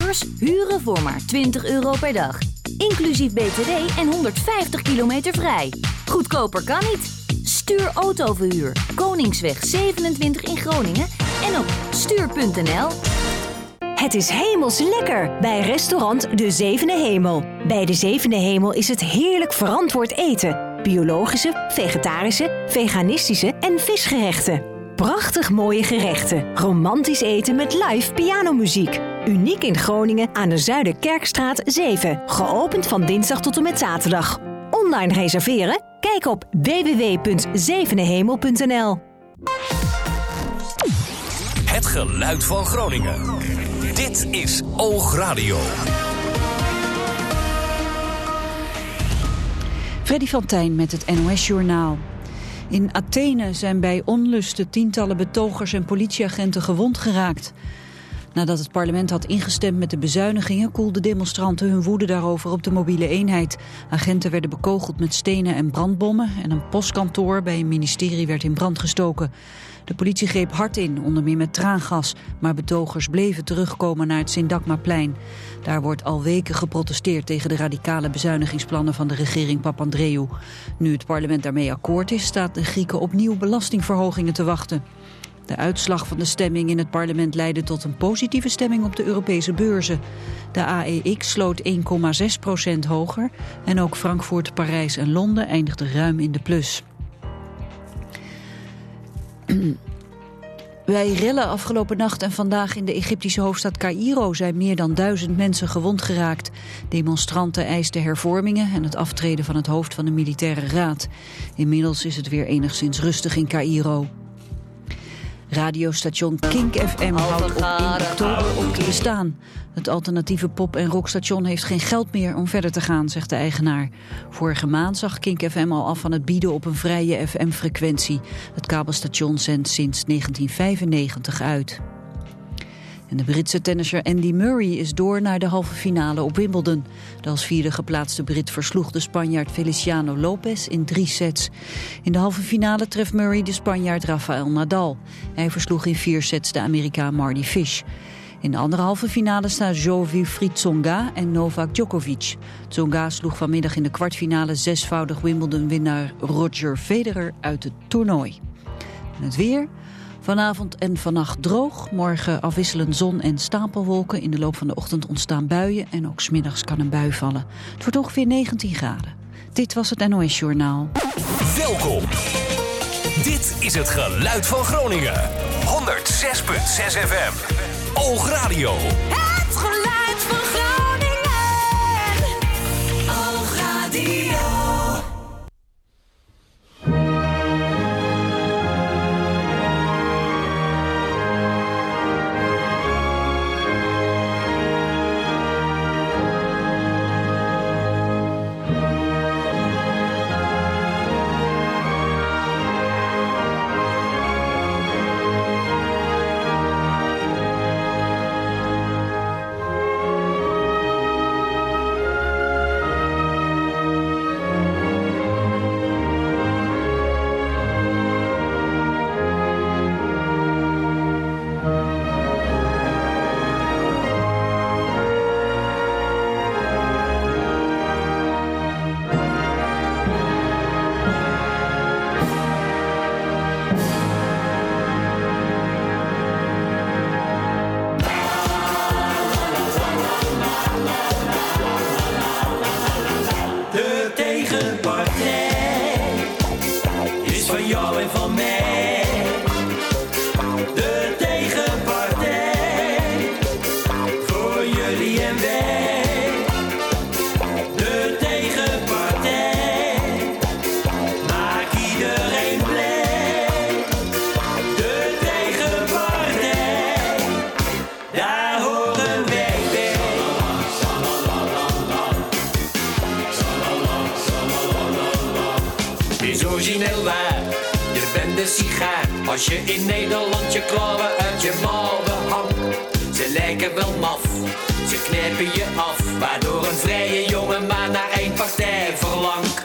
chauffeurs huren voor maar €20 per dag. Inclusief BTW en 150 kilometer vrij. Goedkoper kan niet. Stuur autoverhuur. Koningsweg 27 in Groningen en op stuur.nl. Het is hemels lekker bij restaurant De Zevende Hemel. Bij De Zevende Hemel is het heerlijk verantwoord eten. Biologische, vegetarische, veganistische en visgerechten. Prachtig mooie gerechten. Romantisch eten met live pianomuziek. Uniek in Groningen aan de Zuiderkerkstraat 7. Geopend van dinsdag tot en met zaterdag. Online reserveren? Kijk op www.zevendehemel.nl. Het geluid van Groningen. Dit is Oogradio. Freddy van Tijn met het NOS-journaal. In Athene zijn bij onlusten tientallen betogers en politieagenten gewond geraakt. Nadat het parlement had ingestemd met de bezuinigingen koelden demonstranten hun woede daarover op de mobiele eenheid. Agenten werden bekogeld met stenen en brandbommen en een postkantoor bij een ministerie werd in brand gestoken. De politie greep hard in, onder meer met traangas, maar betogers bleven terugkomen naar het Syntagmaplein. Daar wordt al weken geprotesteerd tegen de radicale bezuinigingsplannen van de regering Papandreou. Nu het parlement daarmee akkoord is, staat de Grieken opnieuw belastingverhogingen te wachten. De uitslag van de stemming in het parlement leidde tot een positieve stemming op de Europese beurzen. De AEX sloot 1,6% hoger en ook Frankfurt, Parijs en Londen eindigden ruim in de plus. Bij rellen afgelopen nacht en vandaag in de Egyptische hoofdstad Caïro zijn meer dan 1000 mensen gewond geraakt. Demonstranten eisten hervormingen en het aftreden van het hoofd van de militaire raad. Inmiddels is het weer enigszins rustig in Caïro. Radiostation Kink FM houdt in oktober op te bestaan. Het alternatieve pop- en rockstation heeft geen geld meer om verder te gaan, zegt de eigenaar. Vorige maand zag Kink FM al af van het bieden op een vrije FM-frequentie. Het kabelstation zendt sinds 1995 uit. En de Britse tennisser Andy Murray is door naar de halve finale op Wimbledon. De als vierde geplaatste Brit versloeg de Spanjaard Feliciano Lopez in 3 sets. In de halve finale treft Murray de Spanjaard Rafael Nadal. Hij versloeg in 4 sets de Amerikaan Mardy Fish. In de andere halve finale staan Jo-Wilfried Tsonga en Novak Djokovic. Tsonga sloeg vanmiddag in de kwartfinale 6-voudig Wimbledon-winnaar Roger Federer uit het toernooi. En het weer. Vanavond en vannacht droog, morgen afwisselend zon en stapelwolken. In de loop van de ochtend ontstaan buien en ook 's middags kan een bui vallen. Het wordt ongeveer 19 graden. Dit was het NOS Journaal. Welkom. Dit is het geluid van Groningen. 106.6 FM. Oogradio. Het geluid van Groningen. Oogradio. Als je in Nederland je klauwen uit je mouwen hangt. Ze lijken wel maf, ze knijpen je af. Waardoor een vrije jongen maar naar één partij verlangt.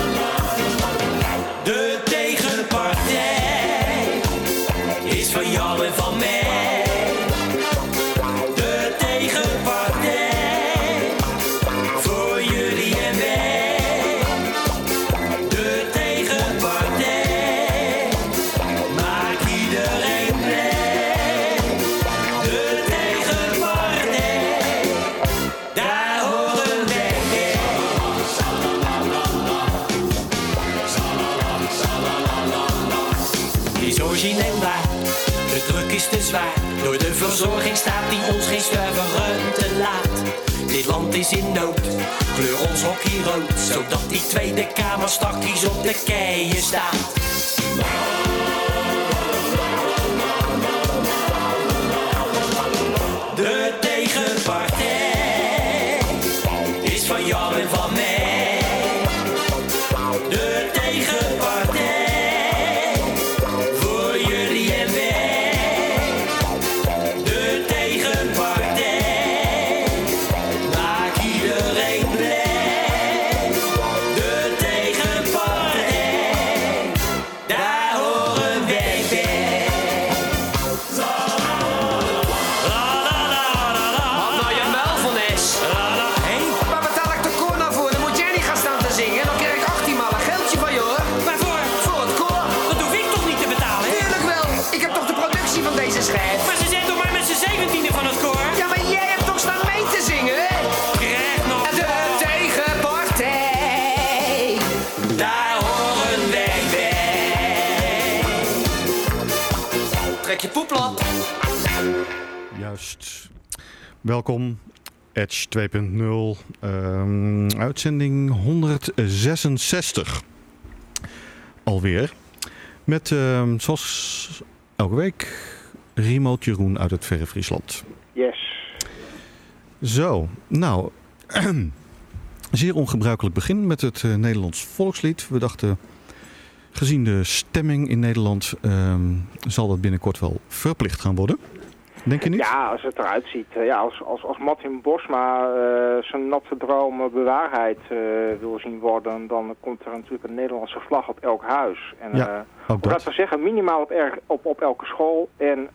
De tegenpartij is van jou. jou en van mij. De tegenpartij. Voor jullie en mij. De tegenpartij. Maak iedereen blij. De tegenpartij. Daar horen wij bij. Het is origineel waar, de druk is te zwaar. Door de verzorgingsstaat die ons geen stuiveren laat. Dit land is in nood, kleur ons hockey rood. Zodat die Tweede Kamer stakjes op de keien staat. De tegenpartij is van jou en van mij. De tegenpartij voor jullie en wij. De tegenpartij maakt iedereen blij. De tegenpartij, daar horen wij bij. Wat nou je muil van is? Waar betaal ik de koor nou voor? Dan moet jij niet gaan staan te zingen. Dan krijg ik 18 maal een geldje van je hoor. Waarvoor? Voor het koor. Dat hoef ik toch niet te betalen? Tuurlijk wel. Ik heb toch de productie van deze schijf. Maar ze zijn toch maar met z'n 17e van het koor? Ja, maar jij hebt toch staan mee te zingen? Krijg nog De tegenpartij. daar horen wij bij. Trek je poeplap. Juist. Welkom. Edge 2.0. Uitzending 166. Alweer. Met, zoals elke week, Remote Jeroen uit het verre Friesland. Yes. Zo, nou, zeer ongebruikelijk begin met het Nederlands volkslied. We dachten, gezien de stemming in Nederland, zal dat binnenkort wel verplicht gaan worden. Denk je niet? Ja, als het eruit ziet. Als Martin Bosma zijn natte dromen bewaarheid wil zien worden, dan komt er natuurlijk een Nederlandse vlag op elk huis. En, Ja, ook dat. laten we zeggen, minimaal op elke school. En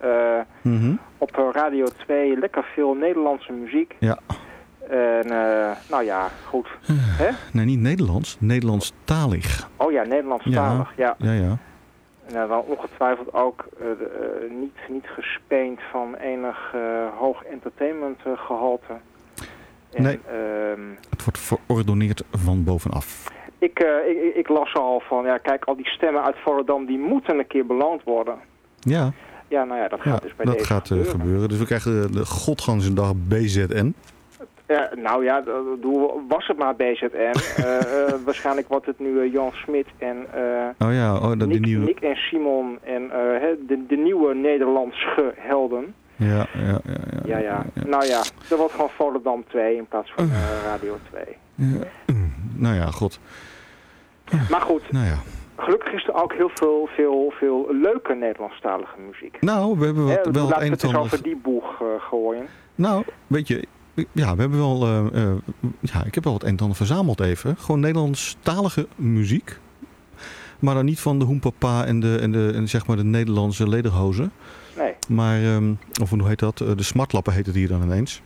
op Radio 2 lekker veel Nederlandse muziek. Ja. En nou ja, goed. Hè? Nee, niet Nederlands. Nederlandstalig. Oh ja, Nederlandstalig. Ja. Ja. En dan ongetwijfeld ook niet gespeend van enig hoog entertainment gehalte. En, Nee. Het wordt verordoneerd van bovenaf. Ik las al van, ja, kijk, al die stemmen uit Volendam, die moeten een keer beloond worden. Ja, Ja, nou ja, dat gaat dus bij dat deze gaat gebeuren. Dus we krijgen de godganzendag BZN. Nou ja, was het maar BZN. Waarschijnlijk wordt het nu Jan Smit en Nick en Simon en de nieuwe Nederlandse helden. Ja. Nou ja, dat wordt gewoon Volendam 2 in plaats van Radio 2. Ja. Nou ja, god. Maar goed, Nou ja. gelukkig is er ook heel veel leuke Nederlandstalige muziek. Nou, we hebben wel het een Laten we en het eens ander. over die boeg gooien. Nou, weet je, ja, we hebben wel, ik heb wel het een en ander verzameld even. Gewoon Nederlandstalige muziek. Maar dan niet van de Hoempapa en zeg maar de Nederlandse lederhozen. Nee. Maar, of hoe heet dat? De smartlappen heet het hier dan ineens.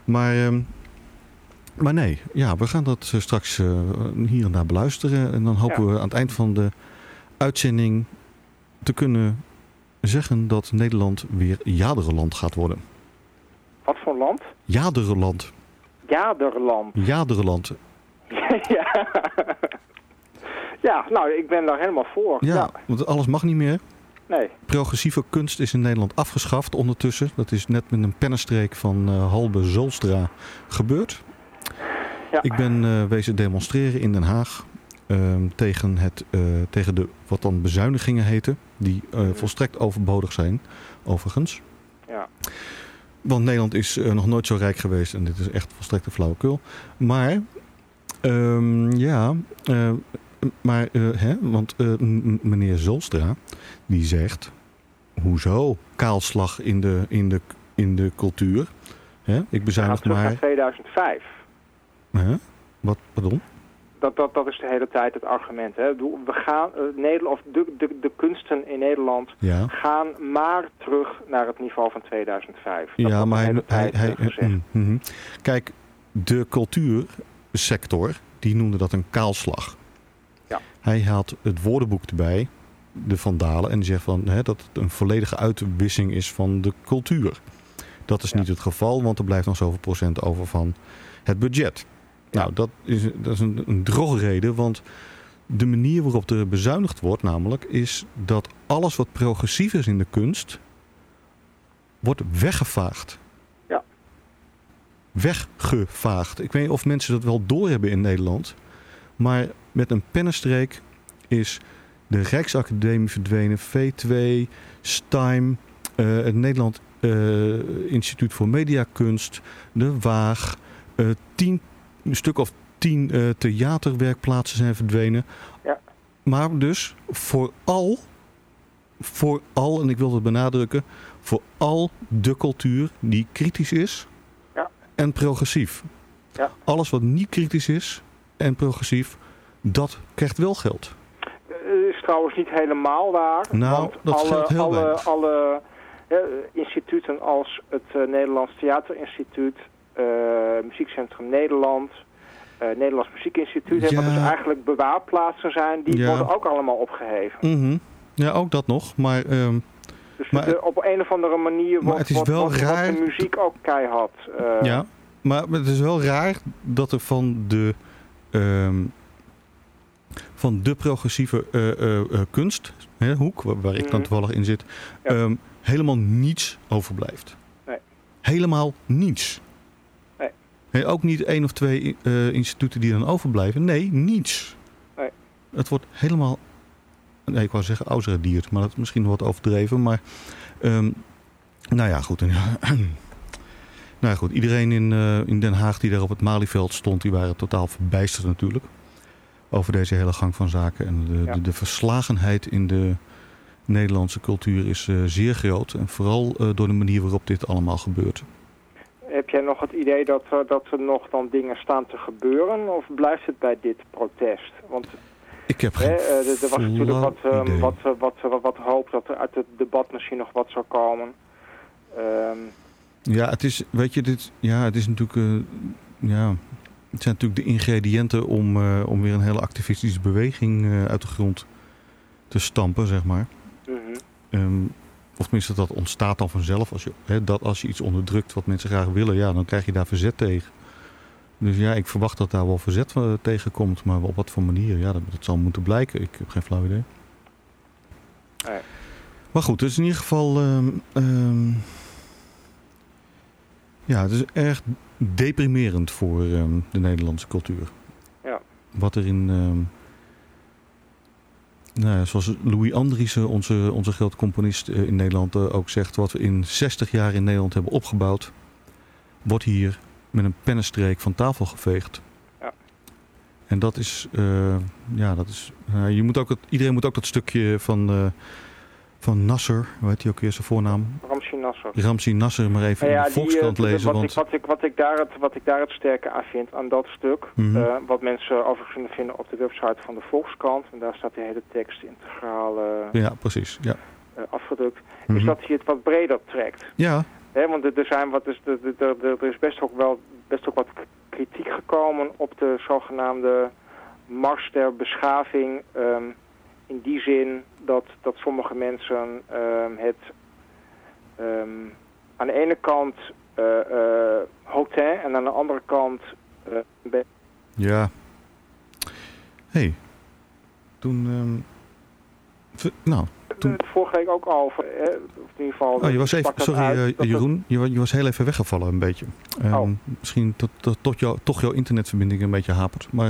Maar nee, ja, we gaan dat straks hier en daar beluisteren. En dan hopen we aan het eind van de uitzending te kunnen zeggen dat Nederland weer Jaderenland gaat worden. Wat voor land? Jaderenland. Jaderland. Jaderenland. Ja. Ja, nou, ik ben daar helemaal voor. Ja, want alles mag niet meer. Nee. Progressieve kunst is in Nederland afgeschaft ondertussen. Dat is net met een pennenstreek van Halbe Zolstra gebeurd. Ja. Ik ben wezen demonstreren in Den Haag tegen de wat dan bezuinigingen heten. Die volstrekt overbodig zijn, overigens. Ja. Want Nederland is nog nooit zo rijk geweest en dit is echt volstrekte flauwekul. Maar, want meneer Zolstra, die zegt, hoezo kaalslag in de cultuur? Hè? Ik bezuinig terug maar... naar 2005. Wat, pardon? Dat is de hele tijd het argument. Hè. We gaan, de kunsten in Nederland gaan maar terug naar het niveau van 2005. Ja, maar Kijk, de cultuursector, die noemde dat een kaalslag. Ja. Hij haalt het woordenboek erbij, de Van Dalen, en die zegt dat het een volledige uitwissing is van de cultuur. Dat is niet het geval, want er blijft nog zoveel procent over van het budget. Nou, dat is een drogreden, want de manier waarop er bezuinigd wordt namelijk is dat alles wat progressief is in de kunst wordt weggevaagd. Ja. Weggevaagd. Ik weet niet of mensen dat wel doorhebben in Nederland, maar met een pennenstreek is de Rijksacademie verdwenen, V2, STIM, het Nederland Instituut voor Mediakunst, de Waag, 10 theaterwerkplaatsen zijn verdwenen. Ja. Maar dus vooral, en ik wil dat benadrukken, vooral de cultuur die kritisch is en progressief. Ja. Alles wat niet kritisch is en progressief, dat krijgt wel geld. Is trouwens niet helemaal waar. Nou, dat geldt heel weinig. Alle instituten als het Nederlands Theaterinstituut, Muziekcentrum Nederland, Nederlands Muziekinstituut, wat dus eigenlijk bewaarplaatsen zijn, die worden ook allemaal opgeheven. Mm-hmm. Ja, ook dat nog, maar... dus op een of andere manier wordt de muziek ook keihard. Ja, maar het is wel raar dat er van de progressieve kunsthoek, waar ik dan toevallig in zit, helemaal niets overblijft. Nee. Helemaal niets. Nee, ook niet 1 of 2 instituten die dan overblijven. Nee, niets. Nee. Het wordt helemaal... Nee, ik wou zeggen ausradierd, maar dat is misschien wat overdreven. Maar, nou ja, goed. Nou goed, iedereen in Den Haag die daar op het Malieveld stond, die waren totaal verbijsterd natuurlijk. Over deze hele gang van zaken. En de verslagenheid in de Nederlandse cultuur is zeer groot. En vooral door de manier waarop dit allemaal gebeurt. Heb jij nog het idee dat er nog dan dingen staan te gebeuren? Of blijft het bij dit protest? Want ik heb geen er was natuurlijk wat hoop dat er uit het debat misschien nog wat zou komen. Ja, het is, weet je, het is natuurlijk, het zijn natuurlijk de ingrediënten om weer een hele activistische beweging uit de grond te stampen, zeg maar. Mm-hmm. Of tenminste, dat ontstaat dan vanzelf. Als je iets onderdrukt wat mensen graag willen, dan krijg je daar verzet tegen. Dus ja, ik verwacht dat daar wel verzet tegen komt. Maar op wat voor manier, dat zal moeten blijken. Ik heb geen flauw idee. Nee. Maar goed, het is in ieder geval... het is erg deprimerend voor de Nederlandse cultuur. Ja. Wat er in... zoals Louis Andriessen, onze grote componist in Nederland, ook zegt, wat we in 60 jaar in Nederland hebben opgebouwd, wordt hier met een pennenstreek van tafel geveegd. Ja. En dat is, iedereen moet ook dat stukje van Nasser, hoe heet hij ook weer zijn voornaam? Ramzi Nasser, maar even in de Volkskrant lezen. Wat ik daar het sterke aan vind aan dat stuk, wat mensen overigens vinden op de website van de Volkskrant, en daar staat de hele tekst integraal afgedrukt, is dat hij het wat breder trekt. Ja. Want er is best ook wat kritiek gekomen op de zogenaamde mars der beschaving. In die zin dat sommige mensen het aan de ene kant hautain en aan de andere kant... Ja. Toen... vorige week ook al. Of in ieder geval... je was even... Sorry, Jeroen. Je was heel even weggevallen een beetje. Misschien toch jouw internetverbinding een beetje hapert. Maar...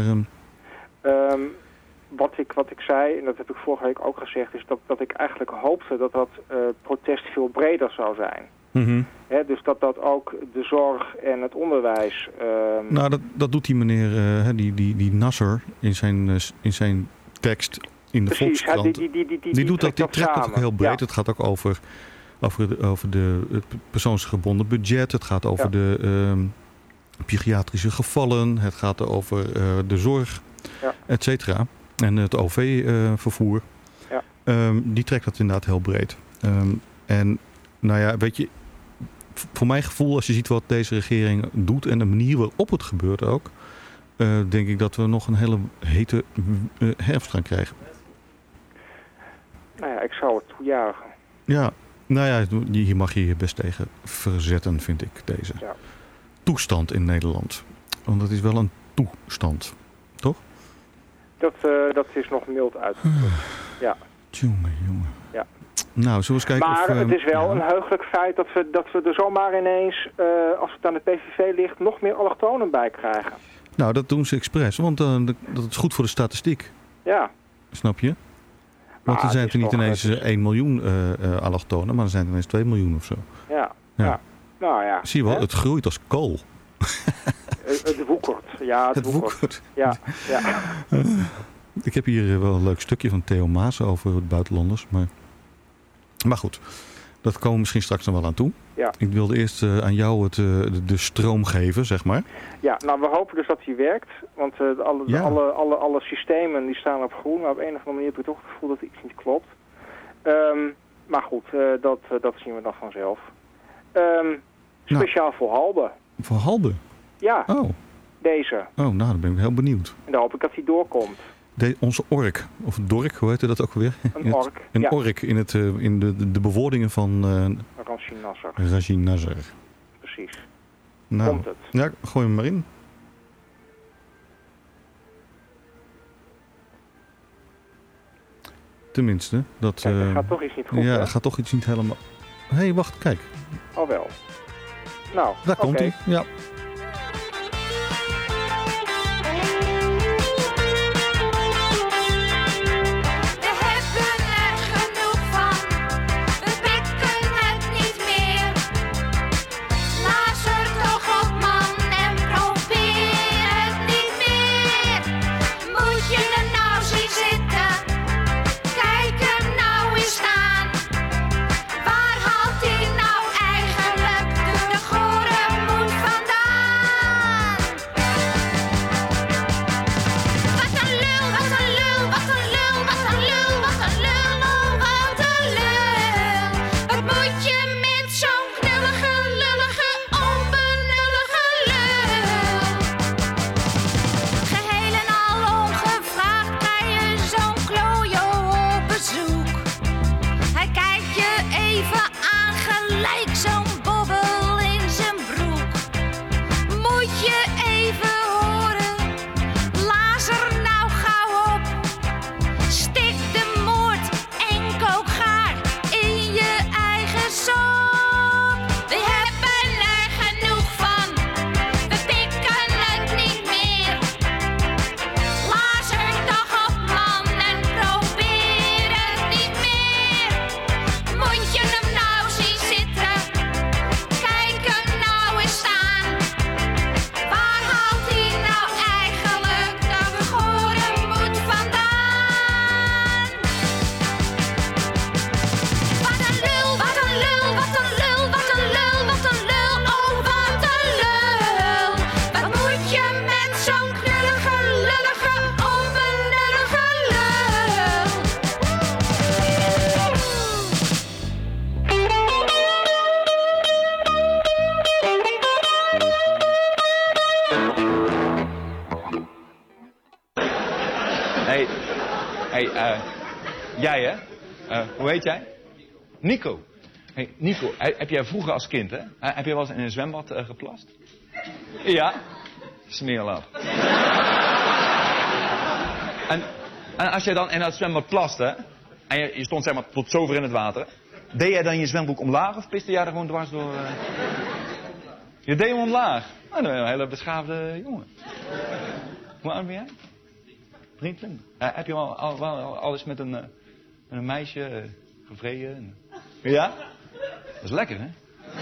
Wat ik zei, en dat heb ik vorige week ook gezegd, is dat ik eigenlijk hoopte dat protest veel breder zou zijn. Mm-hmm. Dus dat ook de zorg en het onderwijs... Dat doet die meneer, die Nasser in zijn tekst in de Volkskrant. Die trekt dat ook heel breed. Ja. Het gaat ook over het persoonsgebonden budget. Het gaat over de psychiatrische gevallen. Het gaat over de zorg. et cetera. En het OV-vervoer. Die trekt dat inderdaad heel breed. En nou ja, weet je, voor mijn gevoel, als je ziet wat deze regering doet en de manier waarop het gebeurt ook, denk ik dat we nog een hele hete herfst gaan krijgen. Nou ja, ik zou het toejuichen. Ja, nou ja, hier mag je je best tegen verzetten, vind ik, deze toestand in Nederland. Want het is wel een toestand, toch? Dat is nog mild uitgedrukt, ja. Jongen. Ja. Nou, zullen we eens kijken maar het is wel een heugelijk feit dat we er zomaar ineens, als het aan de PVV ligt, nog meer allochtonen bij krijgen. Nou, dat doen ze expres, want dat is goed voor de statistiek. Ja. Snap je? Want er zijn er niet ineens 1 miljoen allochtonen, maar er zijn er ineens 2 miljoen of zo. Ja. Nou ja. Zie je wel, het groeit als kool. Het woekert. Ja, het woekert. Ja. Ik heb hier wel een leuk stukje van Theo Maas over het buitenlanders. Maar goed, dat komen we misschien straks nog wel aan toe. Ja. Ik wilde eerst aan jou de stroom geven, zeg maar. Ja, nou we hopen dus dat die werkt. Want alle systemen die staan op groen. Maar op een of andere manier heb ik toch het gevoel dat iets niet klopt. Maar goed, dat zien we dan vanzelf. Speciaal voor Halbe. Voor Halbe? Ja. Oh. Deze. Oh, nou, dan ben ik heel benieuwd. En dan hoop ik dat die doorkomt. Onze ork, of dork, hoe heet dat ook alweer? Een ork. Een ork in de bewoordingen van Rachid Nasser. Precies. Nou, komt het. Ja, gooi hem maar in. Tenminste, dat... Kijk, er gaat toch iets niet goed. Ja, er gaat toch iets niet helemaal... Hé, wacht, kijk. Oh wel. Nou, daar komt hij. Ja. Jij hè? Hoe heet jij? Nico. Hey, Nico, heb jij vroeger als kind, hè? Heb je wel eens in een zwembad geplast? Ja? Smeerlap. En als jij dan in dat zwembad plast, hè? En je stond zeg maar tot zover in het water. Deed jij dan je zwembroek omlaag of piste jij er gewoon dwars door? Je deed hem omlaag. Nou, dan ben je een hele beschaafde jongen. Hoe oud ben jij? 23. Heb je al eens met een meisje gevreden? Ja? Dat is lekker, hè?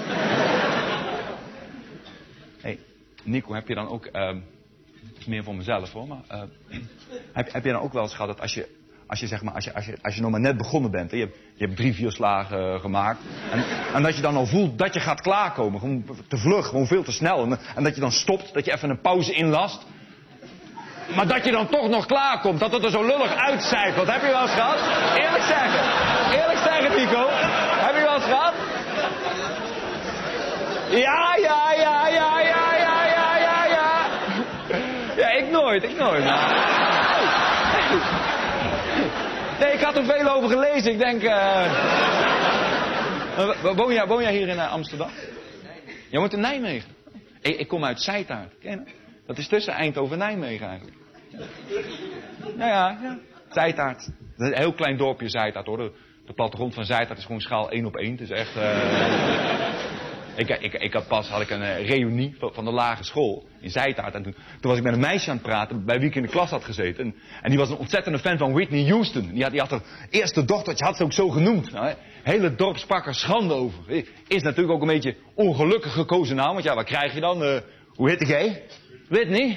Hey, Nico, heb je dan ook... Het is meer voor mezelf, hoor. Maar, heb je dan ook wel eens gehad dat als je nog maar net begonnen bent... Hè, je hebt 3-4 slagen gemaakt... En dat je dan al voelt dat je gaat klaarkomen. Gewoon te vlug, gewoon veel te snel. En dat je dan stopt, dat je even een pauze inlast... Maar dat je dan toch nog klaarkomt, dat het er zo lullig uitcijpelt. Heb je wel eens gehad? Eerlijk zeggen, Nico. Heb je wel eens gehad? Ja. Ja, ik nooit. Nee, ik had er veel over gelezen. Ik denk... Woon jij hier in Amsterdam? Jij woont in Nijmegen. Ik kom uit Zijtaart. Ken je dat? Dat is tussen Eindhoven en Nijmegen eigenlijk. Ja. Zijtaart. Dat is een heel klein dorpje Zijtaart hoor. De plattegrond van Zijtaart is gewoon schaal 1 op 1. Het is echt... Ik had een reunie van de lagere school in Zijtaart. En toen was ik met een meisje aan het praten bij wie ik in de klas had gezeten. En die was een ontzettende fan van Whitney Houston. Die had haar eerste dochtertje, had ze ook zo genoemd. Nou, hele dorp sprak er schande over. Is natuurlijk ook een beetje ongelukkig gekozen naam. Want ja, wat krijg je dan? Hoe heet jij? Whitney?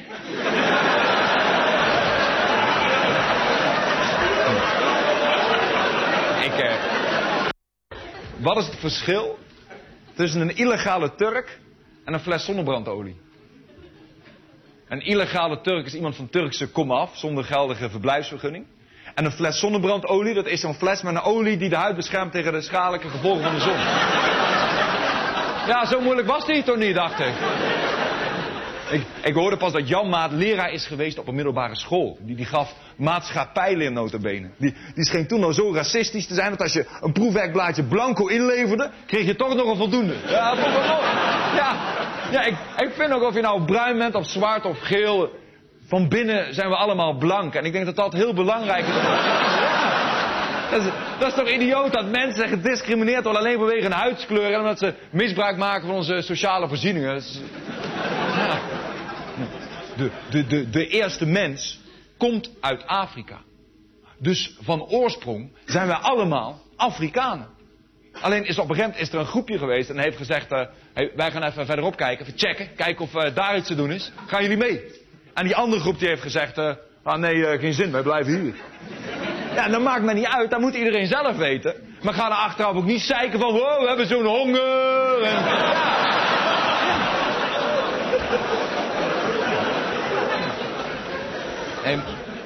Wat is het verschil tussen een illegale Turk en een fles zonnebrandolie? Een illegale Turk is iemand van Turkse komaf, zonder geldige verblijfsvergunning. En een fles zonnebrandolie, dat is zo'n fles met een olie die de huid beschermt tegen de schadelijke gevolgen van de zon. Ja, zo moeilijk was die toch niet, dacht ik. Ik hoorde pas dat Jan Maat leraar is geweest op een middelbare school. Die gaf maatschappijleer nota bene. Die scheen toen al zo racistisch te zijn dat als je een proefwerkblaadje blanco inleverde, kreeg je toch nog een voldoende. Ja, ik vind ook of je nou bruin bent of zwart of geel, van binnen zijn we allemaal blank. En ik denk dat dat heel belangrijk is. Dat is toch idioot dat mensen gediscrimineerd worden alleen vanwege hun huidskleur en omdat ze misbruik maken van onze sociale voorzieningen. De eerste mens komt uit Afrika. Dus van oorsprong zijn wij allemaal Afrikanen. Alleen op een gegeven moment is er een groepje geweest en heeft gezegd, wij gaan even verderop kijken, even checken, kijken of daar iets te doen is. Gaan jullie mee? En die andere groep die heeft gezegd, nee, geen zin, wij blijven hier. Ja, dat maakt me niet uit, dat moet iedereen zelf weten. Maar ga er achteraf ook niet zeiken van, wow, we hebben zo'n honger. En,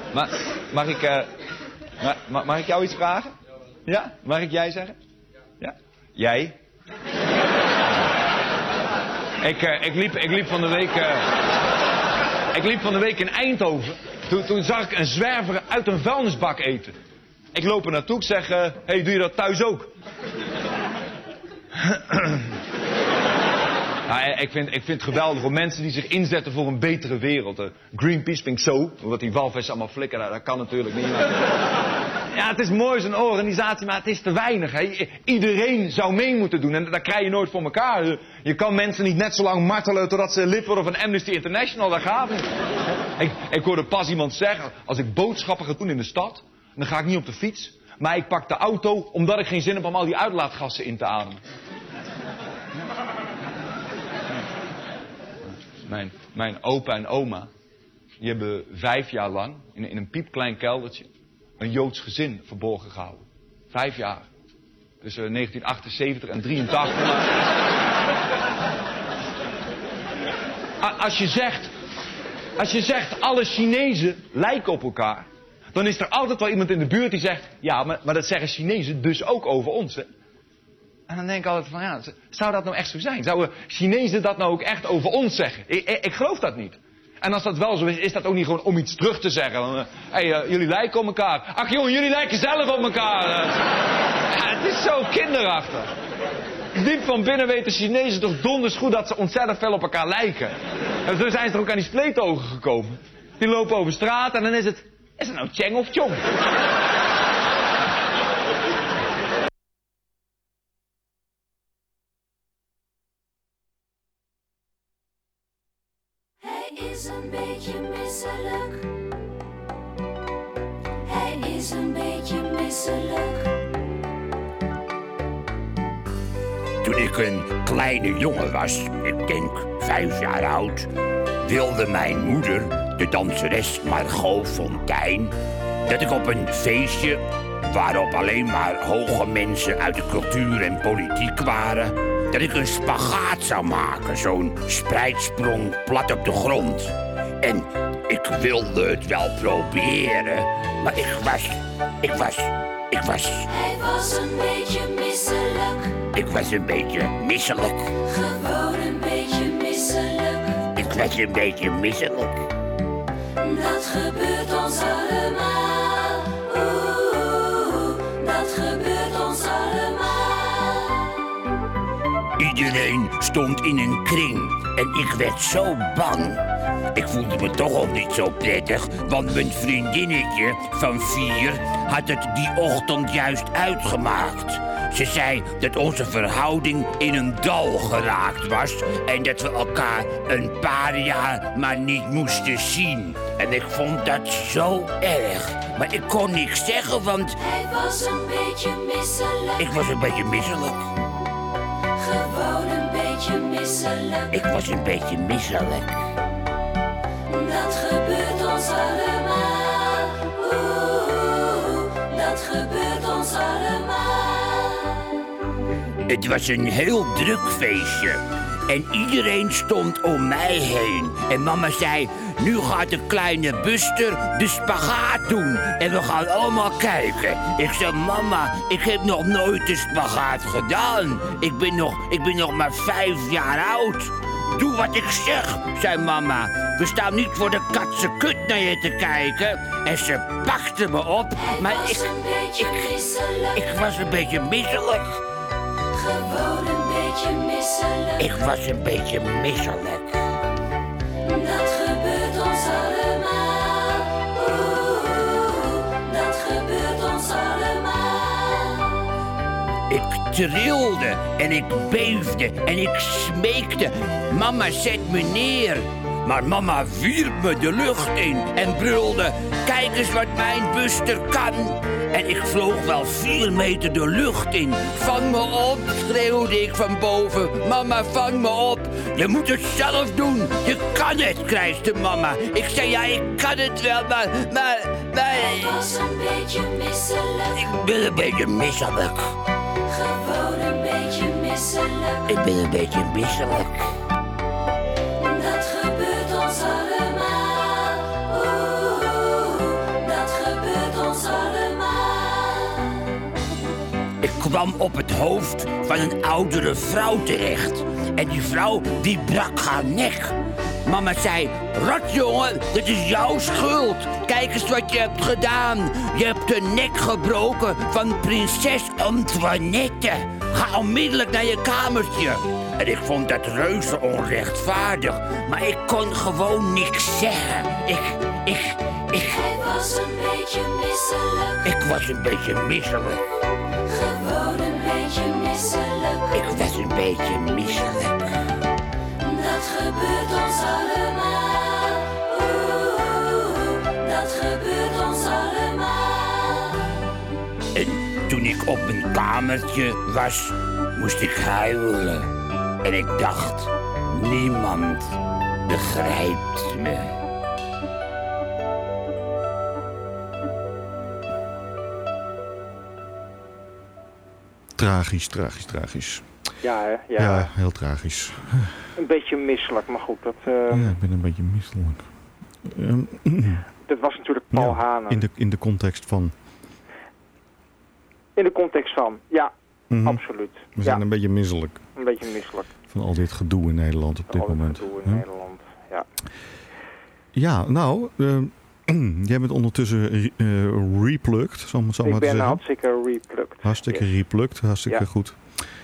mag ik jou iets vragen? Ja? Mag ik jij zeggen? Ja? Jij? Ik liep van de week in Eindhoven. Toen zag ik een zwerver uit een vuilnisbak eten. Ik loop er naartoe, ik zeg, hey, doe je dat thuis ook? Nou, ik vind het geweldig voor mensen die zich inzetten voor een betere wereld. Greenpeace vind ik zo, omdat die walvissen allemaal flikkeren, dat kan natuurlijk niet. Ja, het is mooi zo'n organisatie, maar het is te weinig. Hè. Iedereen zou mee moeten doen en dat krijg je nooit voor elkaar. Je kan mensen niet net zo lang martelen totdat ze lid worden van Amnesty International, dat gaat niet. Ik hoorde pas iemand zeggen, als ik boodschappen ga doen in de stad, dan ga ik niet op de fiets, maar ik pak de auto omdat ik geen zin heb om al die uitlaatgassen in te ademen. Mijn opa en oma, die hebben 5 jaar lang in een piepklein keldertje een Joods gezin verborgen gehouden. 5 jaar. Tussen 1978 en 1983. Als je zegt alle Chinezen lijken op elkaar, dan is er altijd wel iemand in de buurt die zegt, ja, maar dat zeggen Chinezen dus ook over ons, hè? En dan denk ik altijd van, ja, zou dat nou echt zo zijn? Zouden Chinezen dat nou ook echt over ons zeggen? Ik geloof dat niet. En als dat wel zo is, is dat ook niet gewoon om iets terug te zeggen. Jullie lijken op elkaar. Ach jongen, jullie lijken zelf op elkaar. Ja, het is zo kinderachtig. Diep van binnen weten Chinezen toch donders goed dat ze ontzettend veel op elkaar lijken. En zo zijn ze er ook aan die spleetogen gekomen. Die lopen over straat en dan is het nou Cheng of Chong? Is een beetje misselijk. Hij is een beetje misselijk. Toen ik een kleine jongen was, ik denk 5 jaar oud, wilde mijn moeder, de danseres Margot Fontein, dat ik op een feestje waarop alleen maar hoge mensen uit de cultuur en politiek waren, dat ik een spagaat zou maken, zo'n spreidsprong plat op de grond. En Ik wilde het wel proberen, maar ik was... Hij was een beetje misselijk. Ik was een beetje misselijk. Gewoon een beetje misselijk. Ik was een beetje misselijk. Dat gebeurt ons allemaal. Oeh, dat gebeurt ons allemaal. Iedereen stond in een kring en ik werd zo bang. Ik voelde me toch al niet zo prettig, want mijn vriendinnetje van 4 had het die ochtend juist uitgemaakt. Ze zei dat onze verhouding in een dal geraakt was en dat we elkaar een paar jaar maar niet moesten zien. En ik vond dat zo erg, maar ik kon niks zeggen, want... Hij was een beetje misselijk. Ik was een beetje misselijk. Gewoon een beetje misselijk. Ik was een beetje misselijk. Dat gebeurt ons allemaal. Oeh, dat gebeurt ons allemaal. Het was een heel druk feestje. En iedereen stond om mij heen. En mama zei, nu gaat de kleine Buster de spagaat doen. En we gaan allemaal kijken. Ik zei, mama, ik heb nog nooit de spagaat gedaan. Ik ben nog maar 5 jaar oud. Doe wat ik zeg, zei mama. We staan niet voor de katsenkut naar je te kijken. En ze pakte me op, maar ik was een beetje misselijk. Gewoon een beetje misselijk. Ik was een beetje misselijk. Dat gebeurt ons allemaal. Oeh, dat gebeurt ons allemaal. Ik trilde en ik beefde en ik smeekte. Mama, zet me neer. Maar mama wierp me de lucht in en brulde, kijk eens wat mijn Buster kan. En ik vloog wel 4 meter de lucht in. Vang me op, schreeuwde ik van boven. Mama, vang me op. Je moet het zelf doen. Je kan het, krijste mama. Ik zei, ja, ik kan het wel, maar... Hij was een beetje misselijk. Ik ben een beetje misselijk. Gewoon een beetje misselijk. Ik ben een beetje misselijk. Dat gebeurt ons allemaal. Oeh, dat gebeurt ons allemaal. Ik kwam op het hoofd van een oudere vrouw terecht. En die vrouw, die brak haar nek. Mama zei, rotjongen, dit is jouw schuld. Kijk eens wat je hebt gedaan. Je hebt de nek gebroken van prinses Antoinette. Ga onmiddellijk naar je kamertje. En ik vond dat reuze onrechtvaardig. Maar ik kon gewoon niks zeggen. Hij was een beetje misselijk. Ik was een beetje misselijk. Gewoon een beetje misselijk. Ik was een beetje misselijk. Dat gebeurt ons allemaal. Oeh, dat gebeurt ons allemaal. En toen ik op mijn kamertje was, moest ik huilen. En ik dacht, niemand begrijpt me. Tragisch, tragisch, tragisch. Ja, hè? Ja. Ja, heel tragisch. Een beetje misselijk, maar goed. Dat, Ja, ik ben een beetje misselijk. dat was natuurlijk Paul Hanen. In de context van... In de context van, ja, absoluut. We zijn een beetje misselijk. Een beetje misselijk. Van al dit gedoe in Nederland op dit moment. Gedoe in Nederland, ja. Ja, nou, jij bent ondertussen replugged, zal ik maar zeggen. Ik ben hartstikke replugged. Hartstikke replugged, hartstikke goed.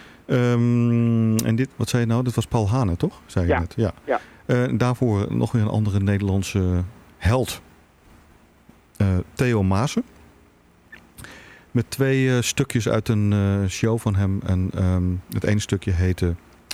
En dit, wat zei je nou? Dit was Paul Hanen, toch? Zei je net. Ja. Daarvoor nog weer een andere Nederlandse held. Theo Maassen. Met 2 stukjes uit een show van hem. En het ene stukje heette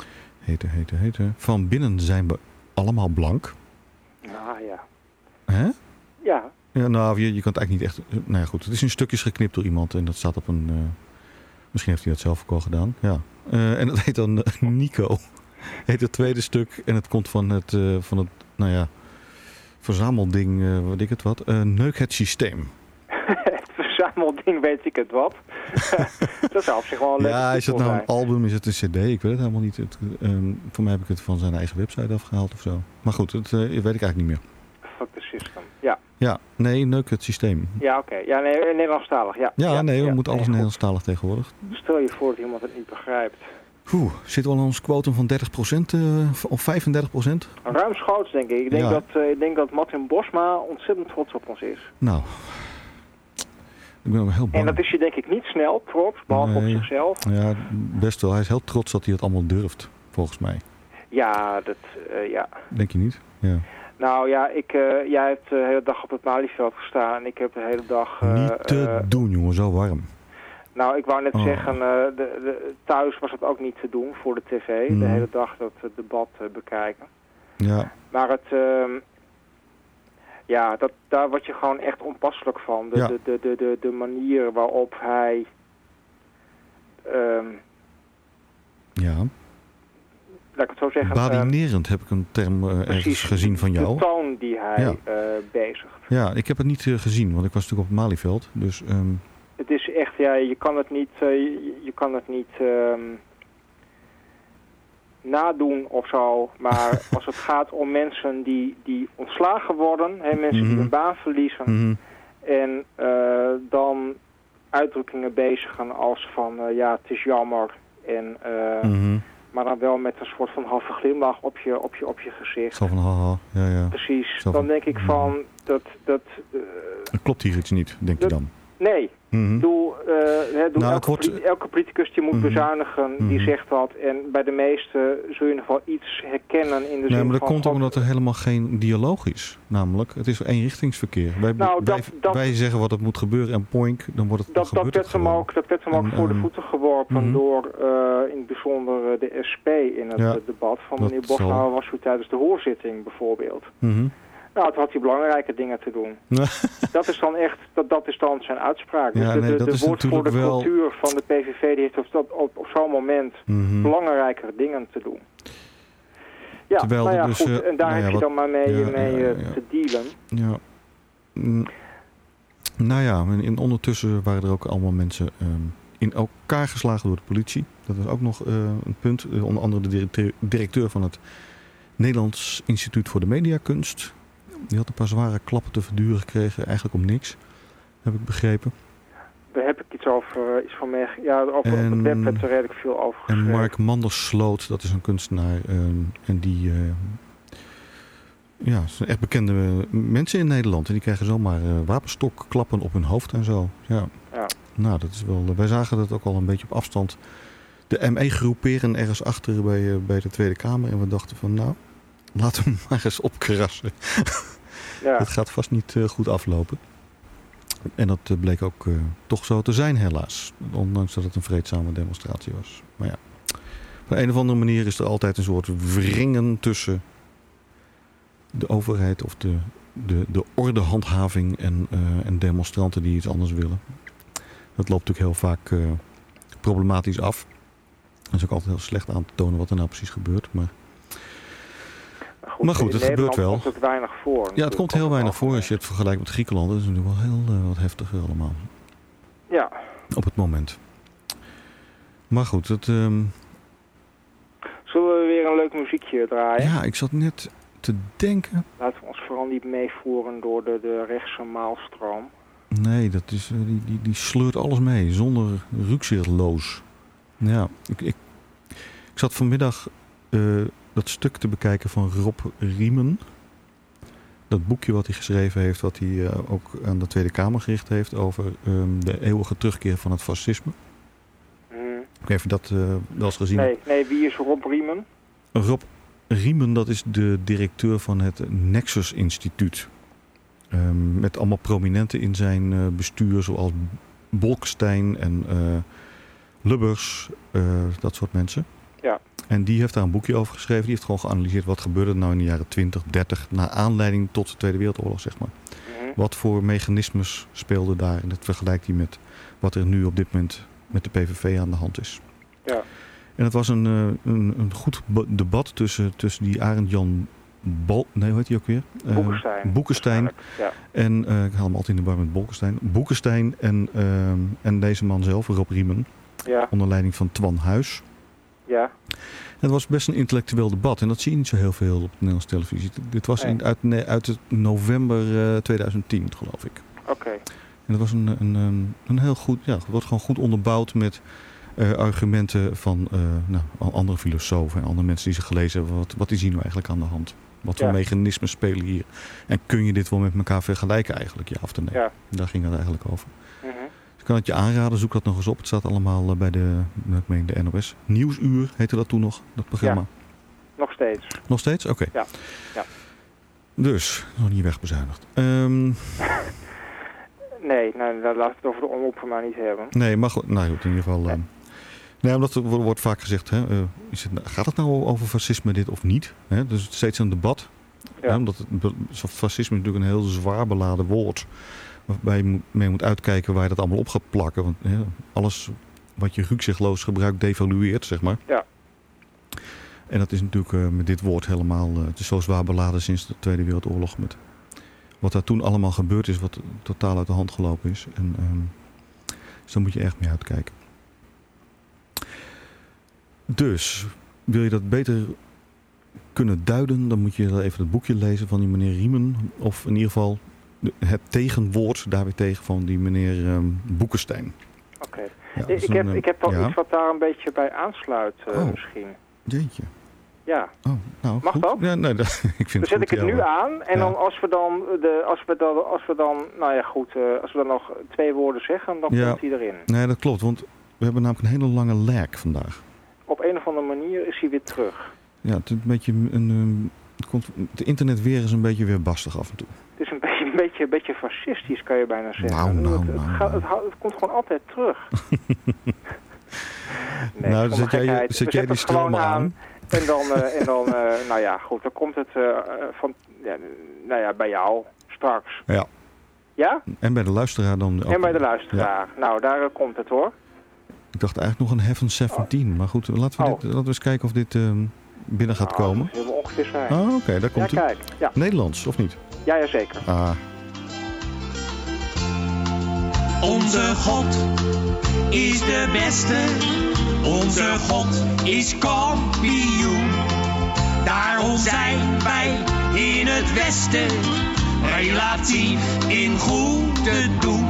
Van binnen zijn we allemaal blank. Nou ja. Hè? Ja. Ja, nou, je kan het eigenlijk niet echt... Nou ja, goed. Het is in stukjes geknipt door iemand. En dat staat op een... misschien heeft hij dat zelf ook al gedaan. Ja. En dat heet dan Nico. Heet het tweede stuk. En het komt van het nou ja, verzamelding, wat ik het wat. Neuk het systeem. Het verzamelding, weet ik het wat. Dat zou op zich wel een leuke Ja, is het nou zijn. een album, is het een cd? Ik weet het helemaal niet. Voor mij heb ik het van zijn eigen website afgehaald of zo. Maar goed, dat weet ik eigenlijk niet meer. Fuck de System, ja. Ja, nee, neuk het systeem. Ja, oké. Ja, nee, Nederlandstalig, ja. Ja, nee, we moeten alles Nederlandstalig tegenwoordig. Stel je voor dat iemand het niet begrijpt. Zitten we aan ons quotum van 30% of 35%? Ruimschoots, denk ik. Ik denk dat Martin Bosma ontzettend trots op ons is. Nou, ik ben ook heel bang. En dat is je denk ik niet snel trots, behalve op zichzelf. Ja, best wel. Hij is heel trots dat hij het allemaal durft, volgens mij. Ja, ja. Denk je niet? Ja. Nou ja, jij hebt de hele dag op het Malieveld gestaan en ik heb de hele dag... niet te doen, jongen, zo warm. Nou, ik wou net zeggen, thuis was het ook niet te doen voor de tv. De hele dag dat debat bekijken. Ja. Maar daar word je gewoon echt onpasselijk van. De manier waarop hij... Laat ik het zo zeggen... Badinerend heb ik een term ergens gezien van jou. De toon die hij bezigt. Ja, ik heb het niet gezien, want ik was natuurlijk op het Malieveld. Dus... Het is echt, je kan het niet nadoen of zo. Maar als het gaat om mensen die ontslagen worden, mensen die hun baan verliezen. En dan uitdrukkingen bezigen als van, het is jammer. En, maar dan wel met een soort van halve glimlach op je gezicht. Zo van, haha, ja. Precies, zo dan denk ik van, dat klopt hier iets niet, denk je dan? Nee. Elke politicus die moet bezuinigen, die zegt dat. En bij de meesten zul je nog wel iets herkennen in de zin van... maar dat komt omdat er helemaal geen dialoog is. Namelijk, het is eenrichtingsverkeer. Wij zeggen wat er moet gebeuren en poink, dan wordt het gebeurd. Dat werd hem ook voor de voeten geworpen door in het bijzonder de SP in het debat. Van meneer Bosma was u tijdens de hoorzitting bijvoorbeeld. Nou, toen had hij belangrijke dingen te doen. Dat is dan echt, dat is dan zijn uitspraak. Ja, dus de woordvoerder cultuur van de PVV die heeft op zo'n moment belangrijkere dingen te doen. Ja, terwijl goed. En daar heb je dan maar mee te dealen. Ja. Nou ja, en ondertussen waren er ook allemaal mensen in elkaar geslagen door de politie. Dat was ook nog een punt. Onder andere de directeur van het Nederlands Instituut voor de Mediakunst. Die had een paar zware klappen te verduren gekregen, eigenlijk om niks, heb ik begrepen. Daar heb ik iets van mee. Ja, op het web werd er redelijk veel over geschreven. En Mark Mandersloot, dat is een kunstenaar. En die zijn echt bekende mensen in Nederland. En die krijgen zomaar wapenstokklappen op hun hoofd en zo. Ja. Nou, dat is wel. Wij zagen dat ook al een beetje op afstand. De ME groeperen ergens achter bij de Tweede Kamer. En we dachten van, nou, laten we maar eens opkrassen. Het gaat vast niet goed aflopen. En dat bleek ook toch zo te zijn, helaas. Ondanks dat het een vreedzame demonstratie was. Maar ja, op een of andere manier is er altijd een soort wringen tussen de overheid of de ordehandhaving en demonstranten die iets anders willen. Dat loopt natuurlijk heel vaak problematisch af. Dat is ook altijd heel slecht aan te tonen wat er nou precies gebeurt. Maar goed, het gebeurt wel. Komt het weinig voor. Ja, het komt heel weinig voor als je het vergelijkt met Griekenland. Dat is natuurlijk wel heel wat heftiger allemaal. Ja. Op het moment. Maar goed, het... Zullen we weer een leuk muziekje draaien? Ja, ik zat net te denken... Laten we ons vooral niet meevoeren door de rechtse maalstroom. Nee, dat is, die sleurt alles mee, zonder rukzichtloos. Ja, ik zat vanmiddag dat stuk te bekijken van Rob Riemen. Dat boekje wat hij geschreven heeft, wat hij ook aan de Tweede Kamer gericht heeft over de eeuwige terugkeer van het fascisme. Ik heb dat wel eens gezien. Nee, wie is Rob Riemen? Rob Riemen, dat is de directeur van het Nexus Instituut. Met allemaal prominenten in zijn bestuur, zoals Bolkestein en Lubbers, dat soort mensen. Ja. En die heeft daar een boekje over geschreven. Die heeft gewoon geanalyseerd wat gebeurde er nou in de jaren 20, 30... naar aanleiding tot de Tweede Wereldoorlog, zeg maar. Wat voor mechanismes speelden daar. En dat vergelijkt hij met wat er nu op dit moment met de PVV aan de hand is. Ja. En het was een goed debat tussen die Arend Jan hoe heet hij ook weer? Boekestein. Ja. En ik haal hem altijd in de bar met Bolkestein. Boekestein en deze man zelf, Rob Riemen. Ja. Onder leiding van Twan Huis. Ja. Het was best een intellectueel debat. En dat zie je niet zo heel veel op de Nederlandse televisie. Dit was uit het november 2010, geloof ik. Oké. En dat was een heel goed... Ja, het wordt gewoon goed onderbouwd met argumenten van andere filosofen en andere mensen die ze gelezen hebben. Wat die zien we eigenlijk aan de hand? Wat voor mechanismen spelen hier? En kun je dit wel met elkaar vergelijken eigenlijk? Ja of nee? Ja. Daar ging het eigenlijk over. Ik kan het je aanraden, zoek dat nog eens op. Het staat allemaal bij de NOS. Nieuwsuur heette dat toen nog, dat programma. Ja, nog steeds. Nog steeds? Oké. Ja. Dus, nog niet wegbezuinigd. Nee, daar laat ik het over de omroep van mij niet hebben. Nee, maar goed, in ieder geval... Nee, omdat er wordt vaak gezegd, gaat het nou over fascisme dit of niet? Dus het is steeds een debat. Ja. Omdat fascisme is natuurlijk een heel zwaar beladen woord. Waarbij je mee moet uitkijken waar je dat allemaal op gaat plakken. Want alles wat je rukzichtloos gebruikt devalueert, zeg maar. Ja. En dat is natuurlijk met dit woord helemaal... het is zo zwaar beladen sinds de Tweede Wereldoorlog. Met wat daar toen allemaal gebeurd is, wat totaal uit de hand gelopen is. En, dus daar moet je echt mee uitkijken. Dus, wil je dat beter kunnen duiden, dan moet je even het boekje lezen van die meneer Riemen. Of in ieder geval het tegenwoord daar weer tegen van die meneer Boekenstein. Oké. Ja, ik heb wel iets wat daar een beetje bij aansluit misschien. Jeetje. Ja. Oh, nou, mag goed. dat? Ja, nee, ik vind dan zet ik het nu aan en dan als we dan nog 2 woorden zeggen, dan komt hij erin. Nee, dat klopt, want we hebben namelijk een hele lange lag vandaag. Op een of andere manier is hij weer terug. Ja, het is een beetje het internet weer is een beetje weer bastig af en toe. Het is een beetje fascistisch, kan je bijna zeggen. Het komt gewoon altijd terug. Nee, nou, zet jij die stroom aan. En dan, nou ja, goed, dan komt het bij jou straks. Ja. Ja? En bij de luisteraar dan ook. En bij de luisteraar. Ja. Nou, daar komt het hoor. Ik dacht eigenlijk nog een Heaven 17. Maar goed, laten we eens kijken of dit binnen gaat komen. Dat zullen we ongeveer zijn. Oké, daar komt kijk. Ja. Nederlands, of niet? Ja, zeker. Onze God is de beste. Onze God is kampioen. Daarom zijn wij in het Westen relatief in goede doen.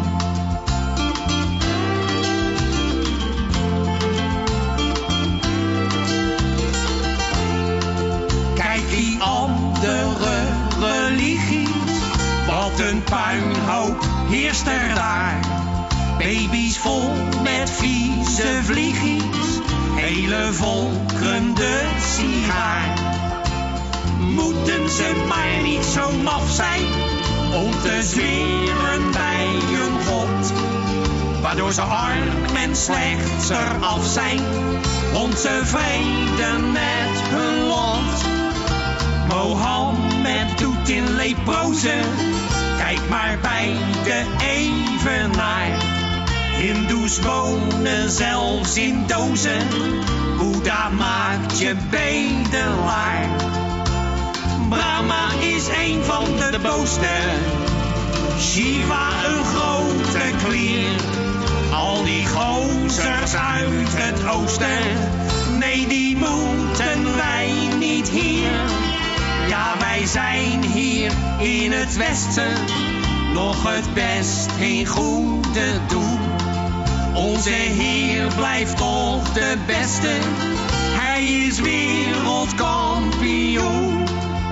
Kijk die andere religies, wat een puinhoop heerst er daar. Baby's vol met vieze vliegjes, hele volken de sigaar. Moeten ze maar niet zo maf zijn om te zweren bij hun God, waardoor ze arm en slechts eraf zijn, ontevreden met hun lot. Mohammed doet in leprozen, kijk maar bij de evenaar. Hindoes wonen zelfs in dozen, Boeddha maakt je bedelaar. Brahma is een van de boosste, Shiva een grote klier. Al die gozers uit het oosten, nee die moeten wij niet hier. Ja, wij zijn hier in het westen nog het best in goede doen. Onze Heer blijft toch de beste, Hij is wereldkampioen.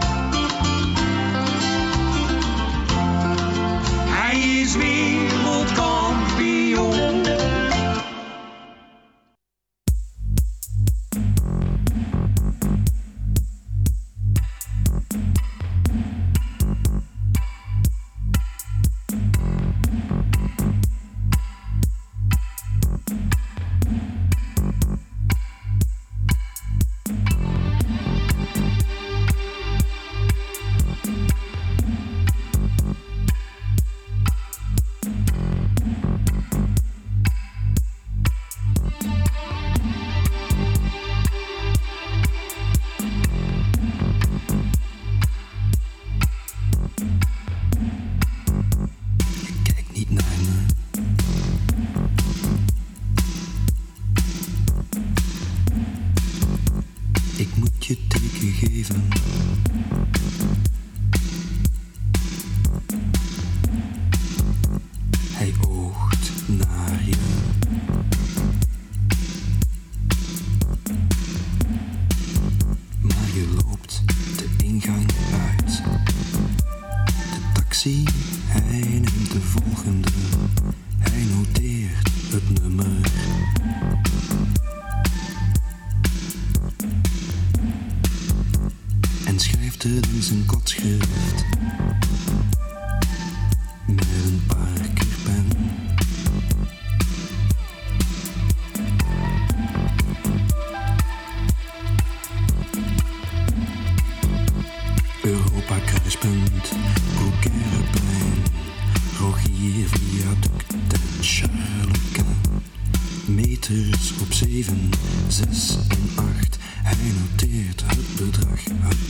Hij is wereldkampioen. je teken geven. Hij oogt naar je. Maar je loopt de ingang uit. De taxi, hij neemt de volgende. Hij noteert het nummer. En schrijft het in zijn kladschrift. Met een parkerpen. Europa kruispunt, Broekereplein, Rogier viaduct en Charlotte. Meters op 7, 6 en 8. Hij noteert het bedrag.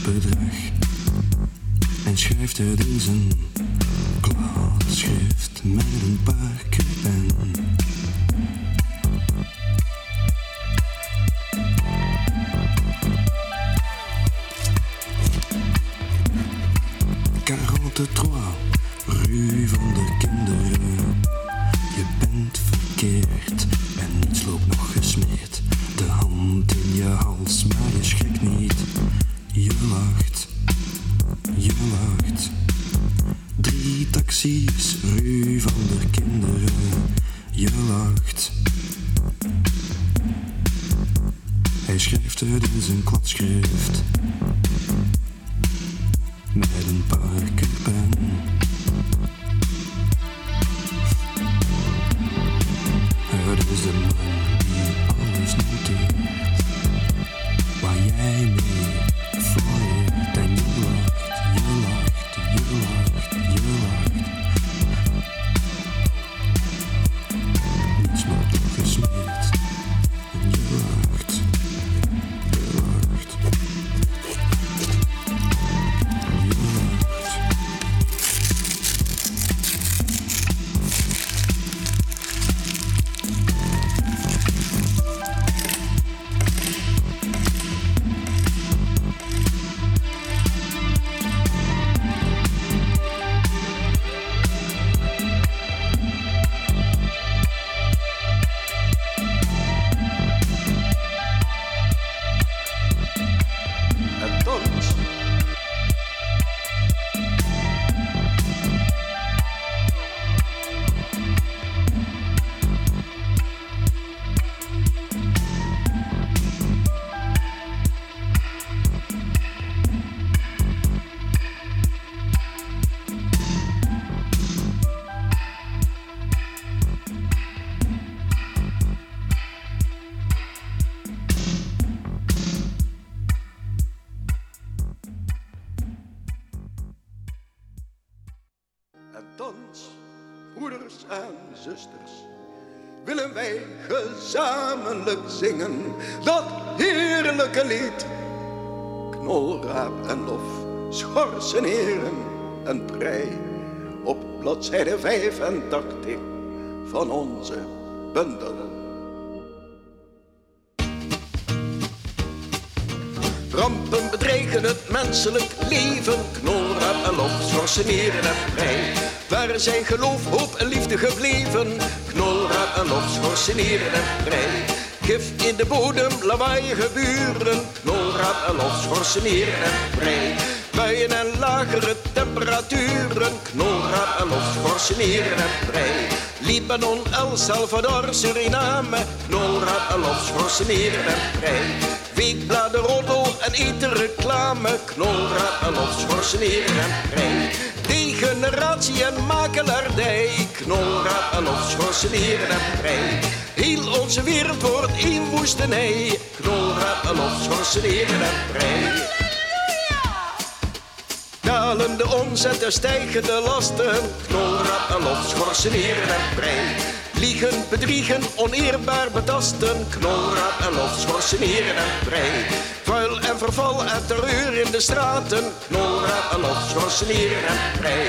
En schrijft het in zijn kladschrift met een parkerpen. Rue van de kinderen. Je bent verkeerd en niets loopt nog gesmeerd. De hand in je hals, maar je schrikt niet. Je lacht. 3 taxis, Rue van de kinderen. Je lacht. Hij schrijft het in zijn kladschrift. Met een parkerpen. Het is de man die alles noteert. Waar jij mee flyert. En je lacht. Niets loopt nog gesmeerd. En je lacht. broeders en zusters, willen wij gezamenlijk zingen dat heerlijke lied. Knolraap en lof, schorsen heren en prei, op bladzijde 85 van onze bundel. Rampen bedreigen het menselijk leven, knolraap en lof, schorsen heren en prei. Waar zijn geloof, hoop en liefde gebleven, knolraap en lof, schorsen heren en prei. Gif in de bodem, lawaaiige buren, knolraap en lof, schorsen heren en prei. Buien en lagere temperaturen, knolraap en lof, schorsen heren en prei. Libanon, El Salvador, Suriname, knolraap en lof, schorsen heren en prei. Weekbladen, roddel en etenreclame, knolraap en lof, schorsen heren en prei. Degeneratie en makelaardij, knolraap en lof, schorsen heren en prei. Heel onze wereld wordt één woestenij, knolraap en lof, schorsen heren en prei. Dalende omzet en stijgende lasten, knolraap en lof, schorsen heren en prei. Liegen, bedriegen, oneerbaar betasten, knolraap en lof, schorsen heren en prei. Vuil en verval en terreur in de straten, knolraap en lof, schorsen heren en prei.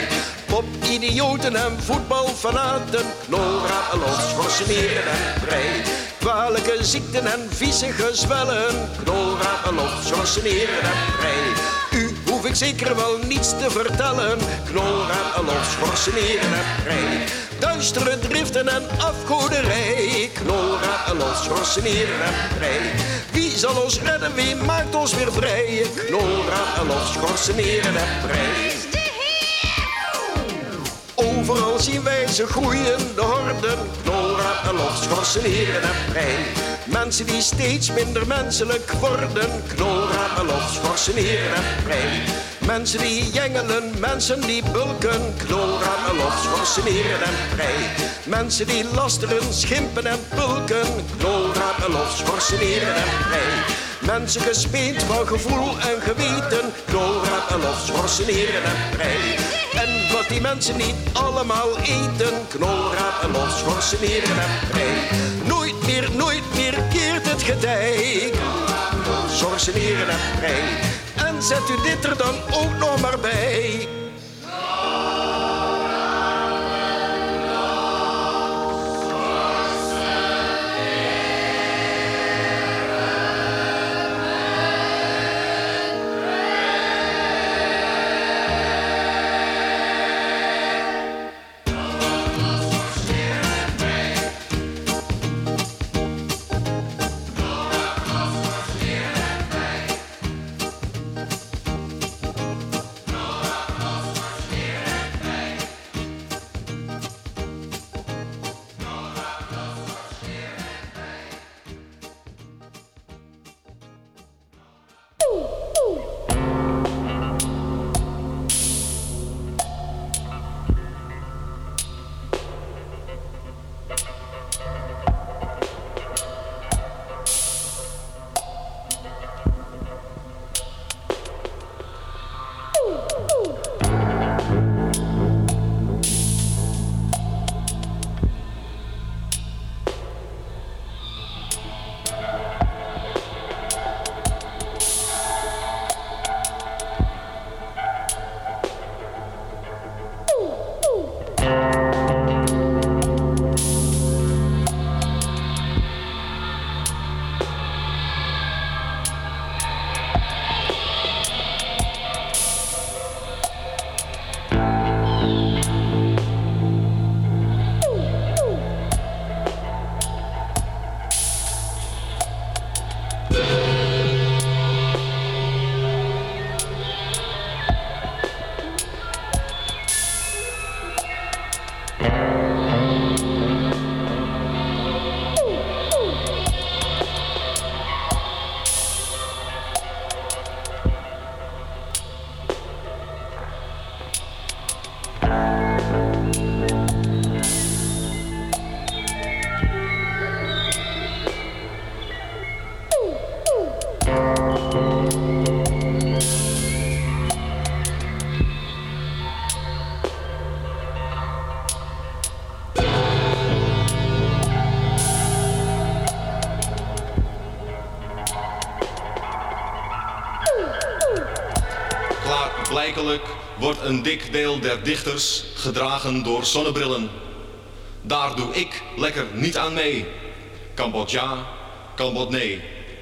Pop-idioten en voetbalfanaten, knolraap en lof, schorsen heren en prei. kwalijke ziekten en vieze gezwellen. Knolrapen of schorseneren en prei. U hoef ik zeker wel niets te vertellen. Knolrapen of schorseneren en prei. Duistere driften en afgoderij. Knolrapen of schorseneren en prei. Wie zal ons redden, wie maakt ons weer vrij? Knolrapen of schorseneren en prei. Overal zien wij ze groeien, de horden, knolrapen of schorseneren en prei. Mensen die steeds minder menselijk worden, knolrapen of schorseneren en prei. Mensen die jengelen, mensen die bulken, knolrapen of schorseneren en prei. Mensen die lasteren, schimpen en pulken, knolrapen of schorseneren en prei. Mensen gespeend van gevoel en geweten, knolrapen of schorseneren en prei. En wat die mensen niet allemaal eten, knolrapen of schorseneren en prei. Nooit meer keert het getij, schorseneren en prei. En zet u dit er dan ook nog maar bij. Klaarblijkelijk wordt een dik deel der dichters gedragen door zonnebrillen. Daar doe ik lekker niet aan mee. Cambodja, Cambodnee.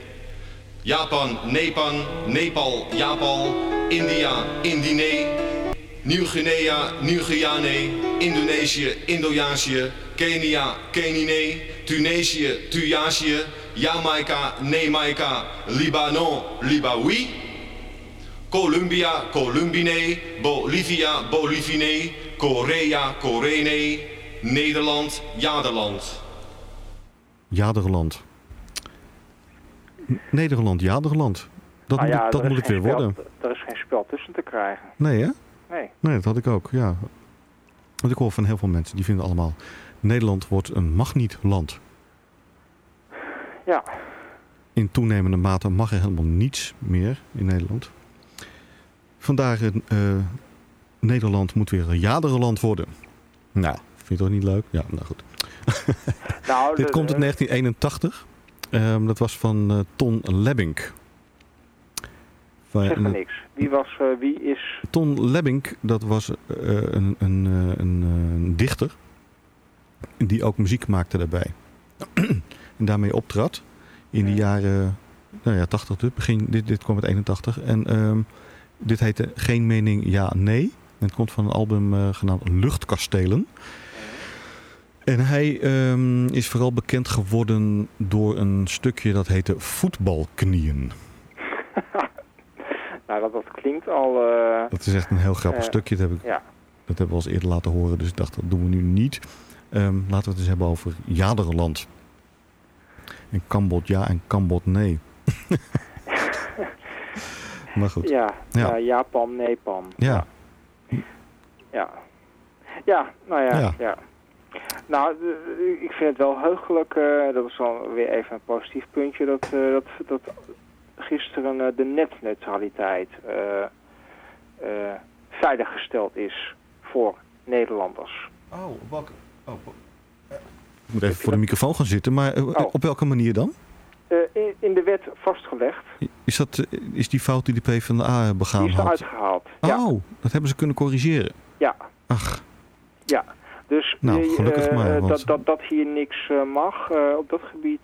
Japan, Nepan, Nepal, Japal. India, Indine. Nieuw-Guinea, Nieuw-Guyane. Indonesië, Indonesië. Kenia, Kenine. Tunesië, Tuyasië. Jamaica, Nemaika. Libanon, Libawi. Colombia, Columbine. Bolivia, Bolivine. Korea, Korene. Nederland, Jaderland. Jaderland. Nederland, Jaderland. Dat moet het weer worden. Er is geen spel tussen te krijgen. Nee, hè? Nee, dat had ik ook, ja. Want ik hoor van heel veel mensen, die vinden allemaal... Nederland wordt een mag-niet-land. Ja. In toenemende mate mag er helemaal niets meer in Nederland. Vandaar, Nederland moet weer een Jaderland worden. Nou, vind je toch niet leuk? Ja, nou goed. Dit komt uit 1981. Dat was van Ton Lebbink. Zeg maar niks. Wie is... Ton Lebbink, dat was een dichter. Die ook muziek maakte daarbij. En daarmee optrad in de jaren 80. Dit kwam uit 81. En dit heette Geen Mening, Ja, Nee. En het komt van een album genaamd Luchtkastelen. En hij is vooral bekend geworden door een stukje dat heette Voetbalknieën. Nou, dat klinkt al... dat is echt een heel grappig stukje. Dat hebben we al eens eerder laten horen. Dus ik dacht, dat doen we nu niet. Laten we het eens hebben over Jaderland. En Kambod ja en Kambod nee. Maar goed. Ja, Japan, Nepan. Ja. Ja, nou ja. Nou, ik vind het wel heugelijk. Dat is dan weer even een positief puntje. Dat gisteren de netneutraliteit veiliggesteld is voor Nederlanders. Ik moet even voor de microfoon gaan zitten, maar op welke manier dan? In de wet vastgelegd. Is die fout die de PvdA begaan had? Die is uitgehaald. Oh, dat hebben ze kunnen corrigeren? Ja. Ach. Ja, dus gelukkig maar, want... dat hier niks mag op dat gebied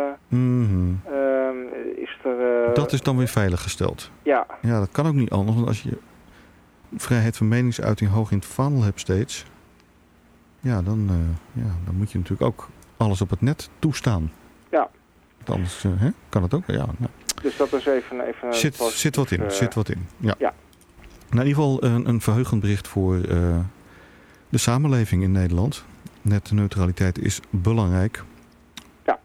is er... dat is dan weer veiliggesteld. Ja. Ja, dat kan ook niet anders, want als je vrijheid van meningsuiting hoog in het vaandel hebt steeds... Ja, dan moet je natuurlijk ook alles op het net toestaan. Ja. Want anders kan het ook. Ja, nou. Dus dat is even zit wat in. Ja. Nou, in ieder geval een verheugend bericht voor de samenleving in Nederland. Netneutraliteit is belangrijk. Ja.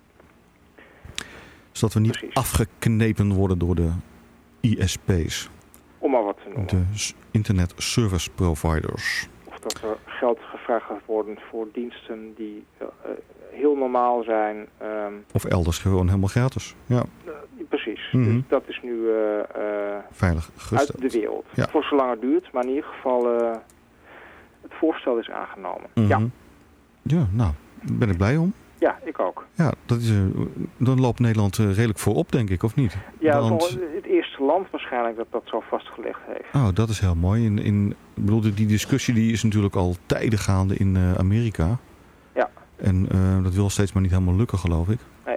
Zodat we niet afgeknepen worden door de ISP's. Om maar wat te noemen. De internet service providers. Of dat er geld gevraagd gaat worden voor diensten die heel normaal zijn. Of elders gewoon helemaal gratis. Ja. Precies. Dus dat is nu veilig gesteld. Uit de wereld. Ja. Voor zolang het duurt, maar in ieder geval het voorstel is aangenomen. Ja, nou, ben ik blij om. Ja, ik ook. Ja, dan loopt Nederland redelijk voorop, denk ik, of niet? Ja, het eerste land waarschijnlijk dat zo vastgelegd heeft. Oh, dat is heel mooi. Ik bedoel, die discussie die is natuurlijk al tijden gaande in Amerika. Ja. En dat wil steeds maar niet helemaal lukken, geloof ik. Nee.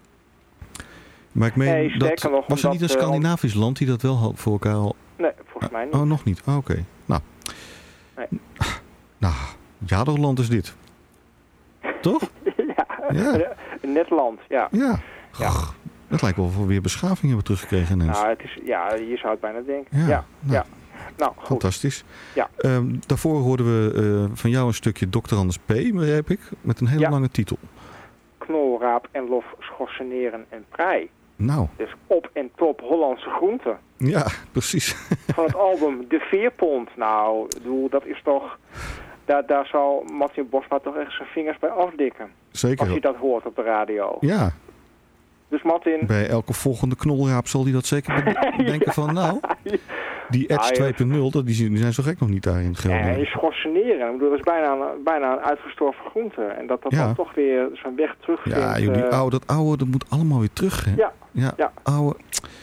Maar ik meen, was er niet een Scandinavisch land die dat wel had voor elkaar al... Nee, volgens mij niet. Oh, nog niet. Oh, oké. Nou. Nee. Nou, Jaderland is dit. Toch? Ja. Een net land, ja. Ja. Het lijkt wel of we weer beschaving hebben teruggekregen ineens. Nou, je zou het bijna denken. Ja. Nou, goed. Fantastisch. Ja. Daarvoor hoorden we van jou een stukje Dr. Anders P., begreep ik, met een hele lange titel. Knol, raap en lof, schorseneren en prei. Nou. Dus op en top Hollandse groenten. Ja, precies. Van het album De Veerpont. Nou, dat is toch... Daar zal Martin Bosma toch echt zijn vingers bij afdikken. Zeker. Als je dat hoort op de radio. Ja. Dus Martin... Bij elke volgende knolraap zal hij dat zeker denken van... Nou, die Edge 2.0, die zijn zo gek nog niet daarin gelden. Nee, schorseneren. Ik bedoel, dat is bijna een uitgestorven groente. En dat dan toch weer zo'n weg terugvindt. Ja, joh, dat oude, dat moet allemaal weer terug, hè? Ja. Oude...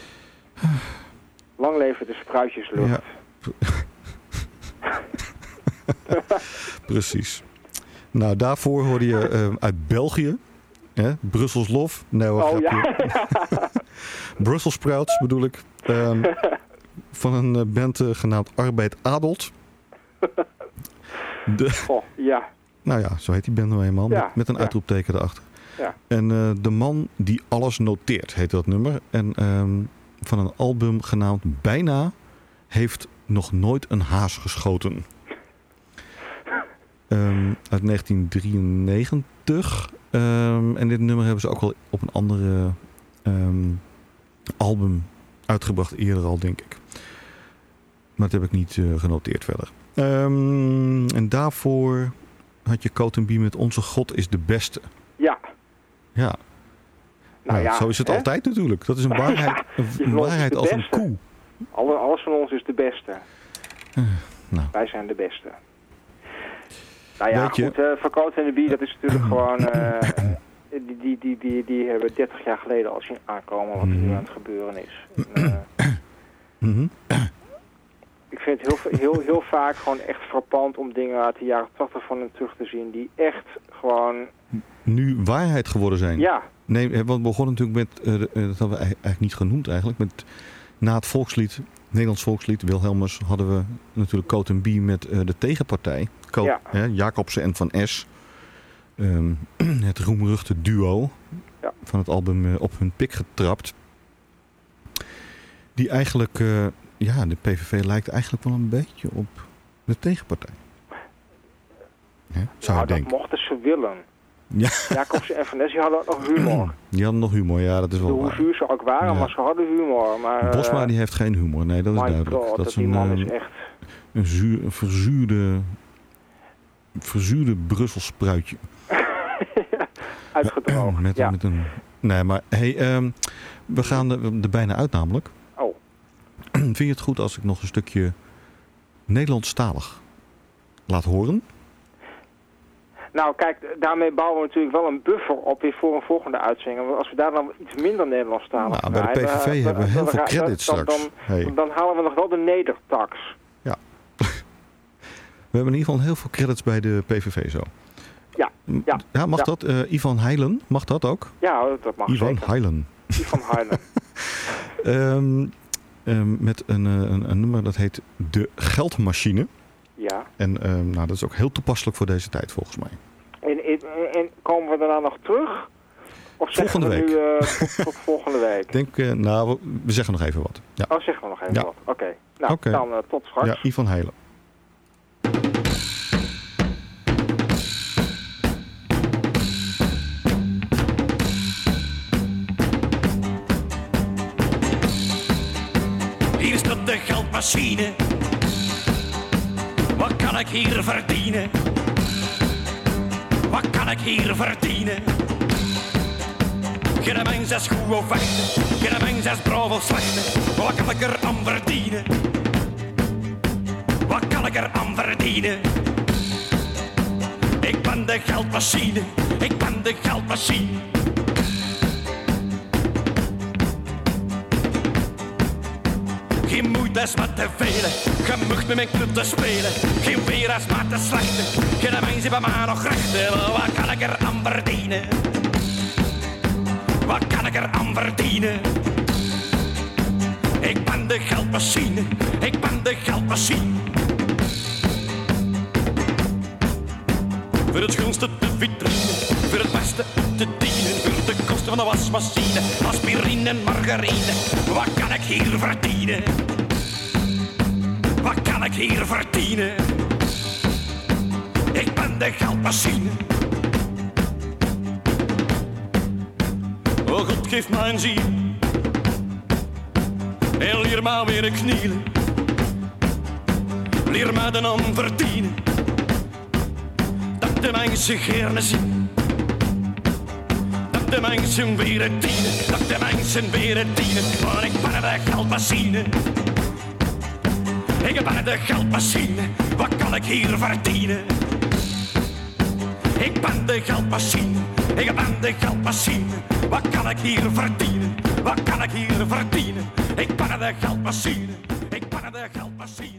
Lang leven de spruitjeslucht. Ja. Precies. Nou, daarvoor hoorde je uit België. Brussels Lof. Nee hoor, grapje. Brussels Sprouts bedoel ik. Van een band genaamd Arbeid Adelt. Nou ja, zo heet die band nou eenmaal. Met een uitroepteken erachter. Ja. En De Man die alles noteert heet dat nummer. En van een album genaamd Bijna heeft nog nooit een haas geschoten. Uit 1993. En dit nummer hebben ze ook al op een andere album uitgebracht eerder al, denk ik. Maar dat heb ik niet genoteerd verder. En daarvoor had je Coat & Bie met Onze God is de Beste. Ja. Ja. Nou, zo is het altijd natuurlijk. Dat is een waarheid, een waarheid als een koe. Alles van ons is de beste. Wij zijn de beste. Nou ja, goed, voor Coat & Bie, dat is natuurlijk gewoon... Die hebben 30 jaar geleden al zien aankomen wat er nu aan het gebeuren is. Ik vind het heel vaak gewoon echt frappant om dingen uit de jaren 80 van hen terug te zien die echt gewoon... Nu waarheid geworden zijn. Ja, Nee, we begonnen natuurlijk met, dat hadden we eigenlijk niet genoemd eigenlijk. Na het volkslied, Nederlands volkslied, Wilhelmus, hadden we natuurlijk Coat & Bie met de tegenpartij. Jacobsen en Van Es. Het roemruchte duo van het album Op hun pik getrapt. Die eigenlijk, de PVV lijkt eigenlijk wel een beetje op de tegenpartij. Zou je denken. Dat mochten ze willen. Ja. Jacobsen en Van Es, die hadden nog humor. Die hadden nog humor, ja, dat is wel waar. Hoe zuur ze ook waren, maar ze hadden humor. Maar, Bosma die heeft geen humor, nee, dat is duidelijk. God, dat is die man is echt... Een verzuurde Brussels spruitje. Uitgedroogd, met een... Nee, maar we gaan er bijna uit namelijk. Oh. Vind je het goed als ik nog een stukje Nederlandstalig laat horen? Nou, kijk, daarmee bouwen we natuurlijk wel een buffer op weer voor een volgende uitzending. Want als we daar dan iets minder Nederlandstalig bij de PVV hebben we heel veel credits straks. Dan halen we nog wel de nedertax. Ja. We hebben in ieder geval heel veel credits bij de PVV zo. Ja, mag dat? Ivan Heilen, mag dat ook? Ja, dat mag Ivan zeker. Heilen. Ivan Heilen. Met een nummer dat heet De Geldmachine. Ja. En dat is ook heel toepasselijk voor deze tijd volgens mij. En komen we daarna nog terug? Of volgende week. Nu tot volgende week? Denk, we zeggen nog even wat. Ja. Oh, zeggen we nog even wat. Oké. Nou, dan tot straks. Ja, Ivan Heilen. Hier staat de geldmachine. Wat kan ik hier verdienen? Wat kan ik hier verdienen? Geen mens is goed of slecht, geen mens is braaf of slecht. Wat kan ik er aan verdienen? Wat kan ik er aan verdienen? Ik ben de geldmachine, ik ben de geldmachine. Geen moeite is met te velen, je mag met mijn club te spelen. Geen weer is maar te slechte, geen mens bij mij nog rechten. Wat kan ik er aan verdienen? Wat kan ik er aan verdienen? Ik ben de geldmachine, ik ben de geldmachine. Voor het gunste de vitrine, voor het beste te dienen. Voor de kosten van de wasmachine, aspirine en margarine. Wat kan ik hier verdienen? Wat kan ik hier verdienen? Ik ben de geldmachine. Oh God, geef mij een ziel. En leer mij weer knielen. Leer mij de naam verdienen. Dat de mensen gerne zien. Dat de mensen weer dienen. Dat de mensen weer dienen. Want ik ben de geldmachine. Ik ben de geldmachine. Wat kan ik hier verdienen? Ik ben de geldmachine. Ik ben de geldmachine. Wat kan ik hier verdienen? Wat kan ik hier verdienen? Ik ben de geldmachine. Ik ben de geldmachine.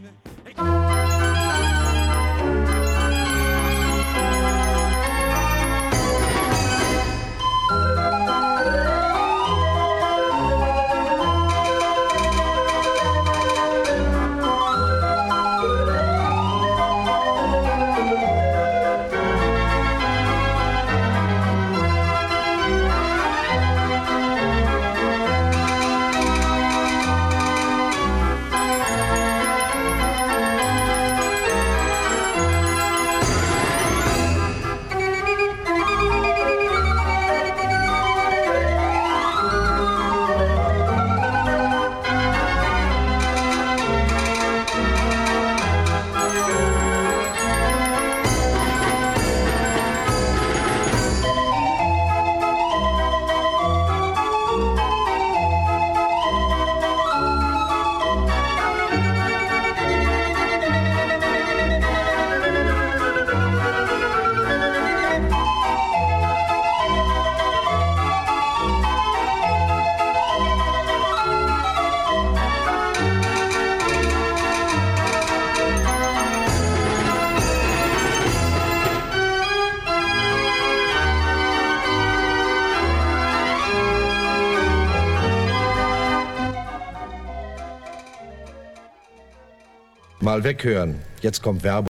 Mal weghören. Jetzt kommt Werbung.